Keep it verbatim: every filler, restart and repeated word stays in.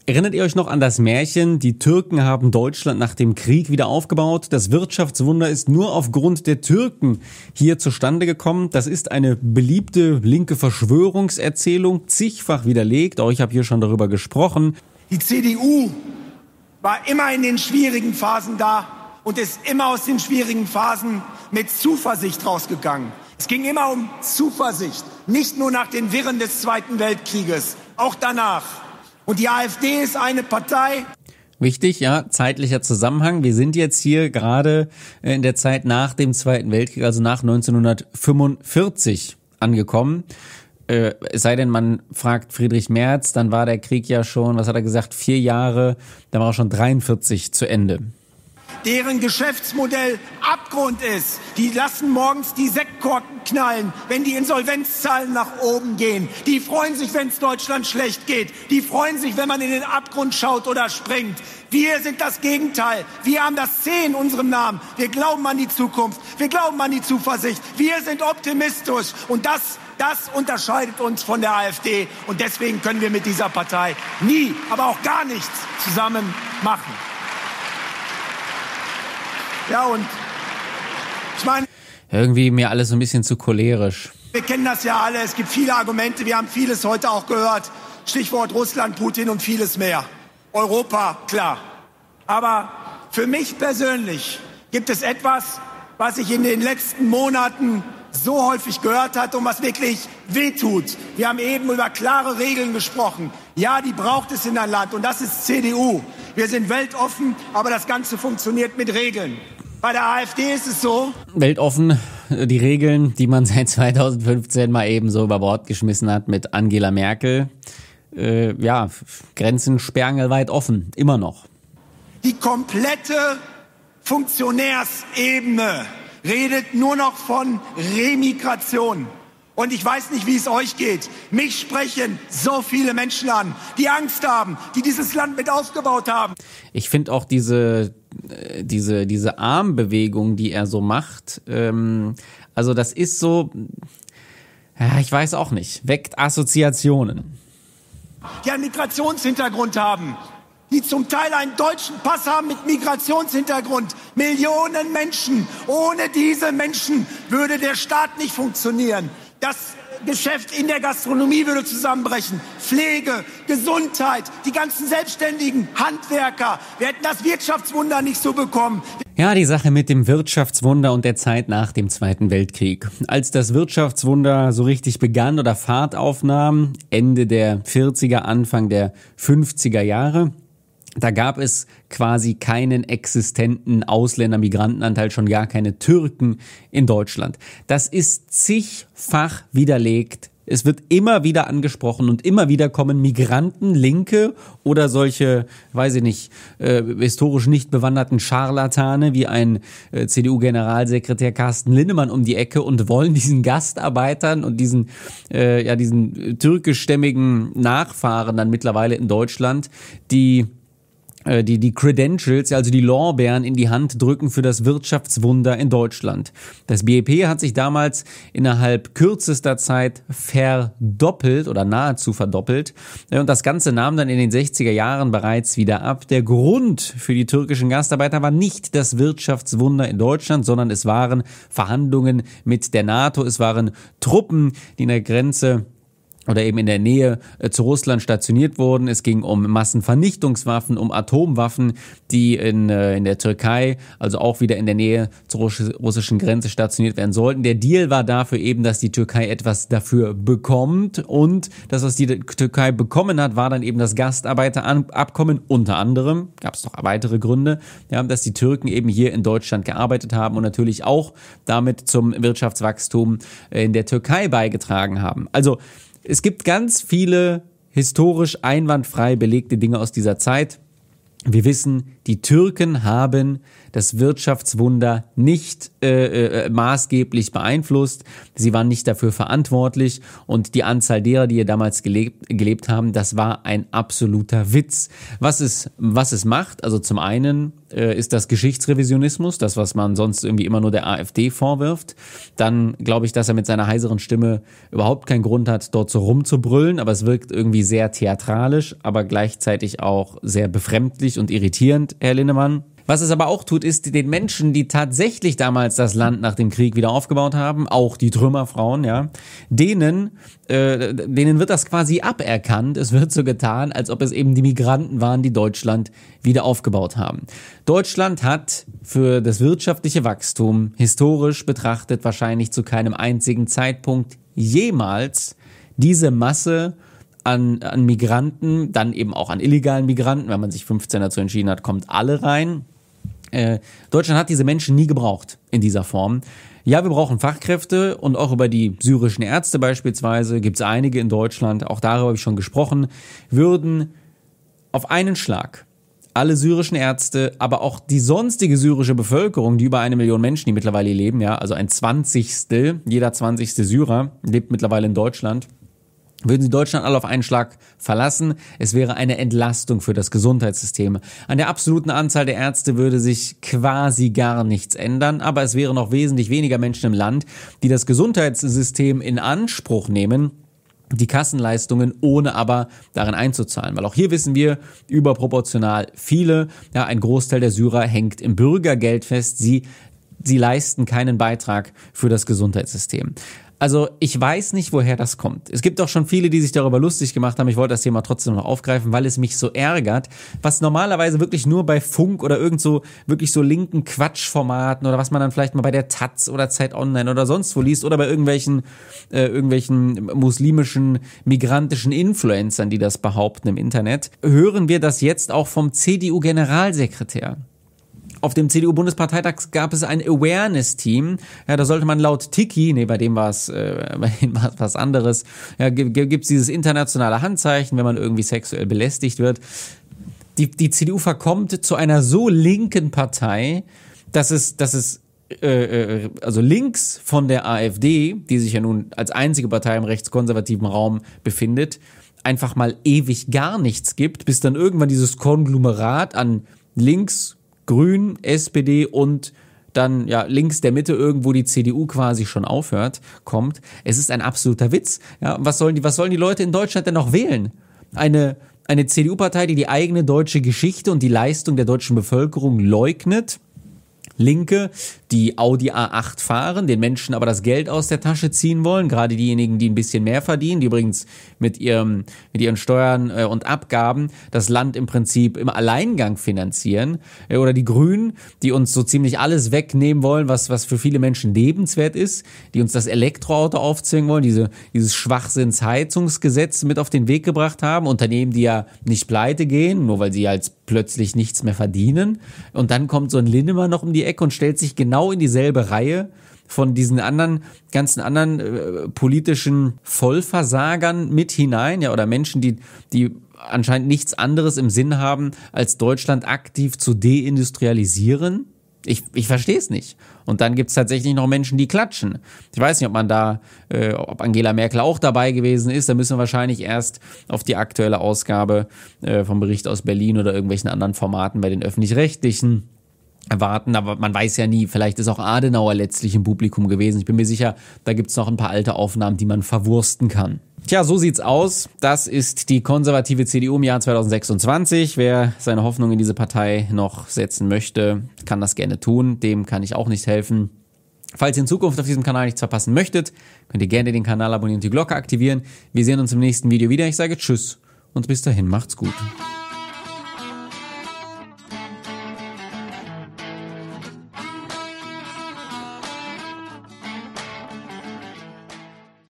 Erinnert ihr euch noch an das Märchen, die Türken haben Deutschland nach dem Krieg wieder aufgebaut? Das Wirtschaftswunder ist nur aufgrund der Türken hier zustande gekommen. Das ist eine beliebte linke Verschwörungserzählung, zigfach widerlegt. Auch ich habe hier schon darüber gesprochen. Die C D U war immer in den schwierigen Phasen da und ist immer aus den schwierigen Phasen mit Zuversicht rausgegangen. Es ging immer um Zuversicht, nicht nur nach den Wirren des Zweiten Weltkrieges, auch danach. Und die AfD ist eine Partei. Wichtig, ja, zeitlicher Zusammenhang. Wir sind jetzt hier gerade in der Zeit nach dem Zweiten Weltkrieg, also nach neunzehnhundertfünfundvierzig angekommen. Äh, es sei denn, man fragt Friedrich Merz, dann war der Krieg ja schon, was hat er gesagt, vier Jahre, dann war er schon dreiundvierzig zu Ende. Deren Geschäftsmodell Abgrund ist. Die lassen morgens die Sektkorken knallen, wenn die Insolvenzzahlen nach oben gehen. Die freuen sich, wenn es Deutschland schlecht geht. Die freuen sich, wenn man in den Abgrund schaut oder springt. Wir sind das Gegenteil. Wir haben das C in unserem Namen. Wir glauben an die Zukunft. Wir glauben an die Zuversicht. Wir sind optimistisch. Und das, das unterscheidet uns von der AfD. Und deswegen können wir mit dieser Partei nie, aber auch gar nichts zusammen machen. Ja, und ich meine... Irgendwie mir alles so ein bisschen zu cholerisch. Wir kennen das ja alle, es gibt viele Argumente, wir haben vieles heute auch gehört. Stichwort Russland, Putin und vieles mehr. Europa, klar. Aber für mich persönlich gibt es etwas, was ich in den letzten Monaten so häufig gehört hat und was wirklich wehtut. Wir haben eben über klare Regeln gesprochen. Ja, die braucht es in ein Land und das ist C D U. Wir sind weltoffen, aber das Ganze funktioniert mit Regeln. Bei der AfD ist es so. Weltoffen, die Regeln, die man seit zweitausendfünfzehn mal eben so über Bord geschmissen hat mit Angela Merkel. Äh, ja, Grenzen sperrangelweit offen, immer noch. Die komplette Funktionärsebene redet nur noch von Remigration. Und ich weiß nicht, wie es euch geht. Mich sprechen so viele Menschen an, die Angst haben, die dieses Land mit aufgebaut haben. Ich finde auch diese, diese, diese Armbewegung, die er so macht, ähm, also das ist so, ja, ich weiß auch nicht, weckt Assoziationen. Die einen Migrationshintergrund haben, die zum Teil einen deutschen Pass haben mit Migrationshintergrund. Millionen Menschen. Ohne diese Menschen würde der Staat nicht funktionieren. Das Geschäft in der Gastronomie würde zusammenbrechen. Pflege, Gesundheit, die ganzen Selbstständigen, Handwerker. Wir hätten das Wirtschaftswunder nicht so bekommen. Ja, die Sache mit dem Wirtschaftswunder und der Zeit nach dem Zweiten Weltkrieg. Als das Wirtschaftswunder so richtig begann oder Fahrt aufnahm, Ende der vierziger, Anfang der fünfziger Jahre, da gab es quasi keinen existenten Ausländer-Migrantenanteil, schon gar keine Türken in Deutschland. Das ist zigfach widerlegt. Es wird immer wieder angesprochen und immer wieder kommen Migranten, Linke oder solche, weiß ich nicht, äh, historisch nicht bewanderten Scharlatane wie ein äh, C D U-Generalsekretär Carsten Linnemann um die Ecke und wollen diesen Gastarbeitern und diesen, äh, ja, diesen türkischstämmigen Nachfahren dann mittlerweile in Deutschland, die die die Credentials, also die Lorbeeren in die Hand drücken für das Wirtschaftswunder in Deutschland. Das B I P hat sich damals innerhalb kürzester Zeit verdoppelt oder nahezu verdoppelt und das Ganze nahm dann in den sechziger Jahren bereits wieder ab. Der Grund für die türkischen Gastarbeiter war nicht das Wirtschaftswunder in Deutschland, sondern es waren Verhandlungen mit der NATO, es waren Truppen, die in der Grenze oder eben in der Nähe äh, zu Russland stationiert wurden. Es ging um Massenvernichtungswaffen, um Atomwaffen, die in, äh, in der Türkei, also auch wieder in der Nähe zur russ- russischen Grenze stationiert werden sollten. Der Deal war dafür eben, dass die Türkei etwas dafür bekommt und das, was die Türkei bekommen hat, war dann eben das Gastarbeiterabkommen. Unter anderem gab es noch weitere Gründe, ja, dass die Türken eben hier in Deutschland gearbeitet haben und natürlich auch damit zum Wirtschaftswachstum in der Türkei beigetragen haben. Also es gibt ganz viele historisch einwandfrei belegte Dinge aus dieser Zeit. Wir wissen, die Türken haben das Wirtschaftswunder nicht äh, äh, maßgeblich beeinflusst. Sie waren nicht dafür verantwortlich und die Anzahl derer, die hier damals gelebt, gelebt haben, das war ein absoluter Witz. Was es, was es macht, also zum einen äh, ist das Geschichtsrevisionismus, das, was man sonst irgendwie immer nur der AfD vorwirft. Dann glaube ich, dass er mit seiner heiseren Stimme überhaupt keinen Grund hat, dort so rumzubrüllen, aber es wirkt irgendwie sehr theatralisch, aber gleichzeitig auch sehr befremdlich und irritierend, Herr Linnemann. Was es aber auch tut, ist den Menschen, die tatsächlich damals das Land nach dem Krieg wieder aufgebaut haben, auch die Trümmerfrauen, ja, denen, äh, denen wird das quasi aberkannt. Es wird so getan, als ob es eben die Migranten waren, die Deutschland wieder aufgebaut haben. Deutschland hat für das wirtschaftliche Wachstum historisch betrachtet wahrscheinlich zu keinem einzigen Zeitpunkt jemals diese Masse An, an Migranten, dann eben auch an illegalen Migranten, wenn man sich fünfzehn dazu entschieden hat, kommt alle rein. Äh, Deutschland hat diese Menschen nie gebraucht in dieser Form. Ja, wir brauchen Fachkräfte und auch über die syrischen Ärzte beispielsweise, gibt es einige in Deutschland, auch darüber habe ich schon gesprochen, würden auf einen Schlag alle syrischen Ärzte, aber auch die sonstige syrische Bevölkerung, die über eine Million Menschen, die mittlerweile leben, ja, also ein Zwanzigstel, jeder zwanzigste Syrer lebt mittlerweile in Deutschland, würden sie Deutschland alle auf einen Schlag verlassen. Es wäre eine Entlastung für das Gesundheitssystem. An der absoluten Anzahl der Ärzte würde sich quasi gar nichts ändern, aber es wären noch wesentlich weniger Menschen im Land, die das Gesundheitssystem in Anspruch nehmen, die Kassenleistungen, ohne aber darin einzuzahlen. Weil auch hier wissen wir, überproportional viele, ja, ein Großteil der Syrer hängt im Bürgergeld fest. Sie, sie leisten keinen Beitrag für das Gesundheitssystem. Also ich weiß nicht, woher das kommt. Es gibt auch schon viele, die sich darüber lustig gemacht haben. Ich wollte das Thema trotzdem noch aufgreifen, weil es mich so ärgert, was normalerweise wirklich nur bei Funk oder irgend so wirklich so linken Quatschformaten oder was man dann vielleicht mal bei der Taz oder Zeit Online oder sonst wo liest oder bei irgendwelchen äh, irgendwelchen muslimischen, migrantischen Influencern, die das behaupten im Internet, hören wir das jetzt auch vom C D U-Generalsekretär. Auf dem C D U-Bundesparteitag gab es ein Awareness-Team. Ja, da sollte man laut Tiki, nee, bei dem war es äh, bei dem war es was anderes, ja, gibt es dieses internationale Handzeichen, wenn man irgendwie sexuell belästigt wird. Die, die C D U verkommt zu einer so linken Partei, dass es, dass es äh, also links von der AfD, die sich ja nun als einzige Partei im rechtskonservativen Raum befindet, einfach mal ewig gar nichts gibt, bis dann irgendwann dieses Konglomerat an links, Grün, S P D und dann ja links der Mitte irgendwo die C D U quasi schon aufhört, kommt. Es ist ein absoluter Witz. Ja, was sollen die, was sollen die Leute in Deutschland denn noch wählen? Eine, eine C D U-Partei, die die eigene deutsche Geschichte und die Leistung der deutschen Bevölkerung leugnet. Linke, die Audi A acht fahren, den Menschen aber das Geld aus der Tasche ziehen wollen, gerade diejenigen, die ein bisschen mehr verdienen, die übrigens mit ihrem, mit ihren Steuern äh, und Abgaben das Land im Prinzip im Alleingang finanzieren, äh, oder die Grünen, die uns so ziemlich alles wegnehmen wollen, was, was für viele Menschen lebenswert ist, die uns das Elektroauto aufzwingen wollen, diese, dieses Schwachsinnsheizungsgesetz mit auf den Weg gebracht haben, Unternehmen, die ja nicht pleite gehen, nur weil sie halt plötzlich nichts mehr verdienen, und dann kommt so ein Linnemann noch um die Ecke und stellt sich genau in dieselbe Reihe von diesen anderen, ganzen anderen äh, politischen Vollversagern mit hinein, ja, oder Menschen, die, die anscheinend nichts anderes im Sinn haben, als Deutschland aktiv zu deindustrialisieren. Ich, ich verstehe es nicht. Und dann gibt es tatsächlich noch Menschen, die klatschen. Ich weiß nicht, ob man da, äh, ob Angela Merkel auch dabei gewesen ist. Da müssen wir wahrscheinlich erst auf die aktuelle Ausgabe äh, vom Bericht aus Berlin oder irgendwelchen anderen Formaten bei den Öffentlich-Rechtlichen erwarten, aber man weiß ja nie, vielleicht ist auch Adenauer letztlich im Publikum gewesen. Ich bin mir sicher, da gibt's noch ein paar alte Aufnahmen, die man verwursten kann. Tja, so sieht's aus. Das ist die konservative C D U im Jahr zwanzig sechsundzwanzig. Wer seine Hoffnung in diese Partei noch setzen möchte, kann das gerne tun. Dem kann ich auch nicht helfen. Falls ihr in Zukunft auf diesem Kanal nichts verpassen möchtet, könnt ihr gerne den Kanal abonnieren und die Glocke aktivieren. Wir sehen uns im nächsten Video wieder. Ich sage Tschüss und bis dahin macht's gut.